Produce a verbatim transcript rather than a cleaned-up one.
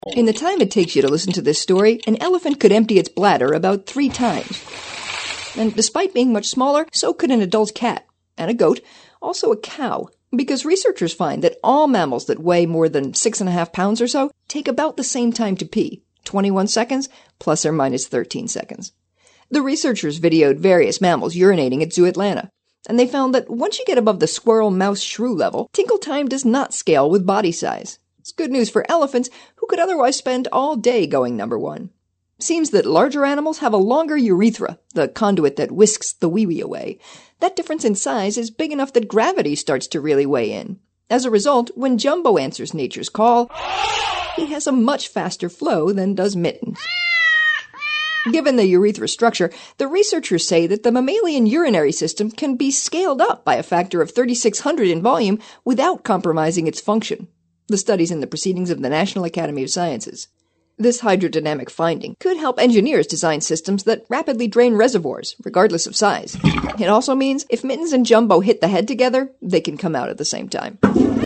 In the time it takes you to listen to this story, an elephant could empty its bladder about three times. And despite being much smaller, so could an adult cat, and a goat, also a cow, because researchers find that all mammals that weigh more than six and a half pounds or so take about the same time to pee, twenty-one seconds plus or minus thirteen seconds. The researchers videoed various mammals urinating at Zoo Atlanta, and they found that once you get above the squirrel, mouse, shrew level, tinkle time does not scale with body size. It's good news for elephants, who could otherwise spend all day going number one. Seems that larger animals have a longer urethra, the conduit that whisks the wee-wee away. That difference in size is big enough that gravity starts to really weigh in. As a result, when Jumbo answers nature's call, he has a much faster flow than does Mittens. Given the urethra structure, the researchers say that the mammalian urinary system can be scaled up by a factor of thirty-six hundred in volume without compromising its function. The study's in the Proceedings of the National Academy of Sciences. This hydrodynamic finding could help engineers design systems that rapidly drain reservoirs, regardless of size. It also means if Mittens and Jumbo hit the head together, they can come out at the same time.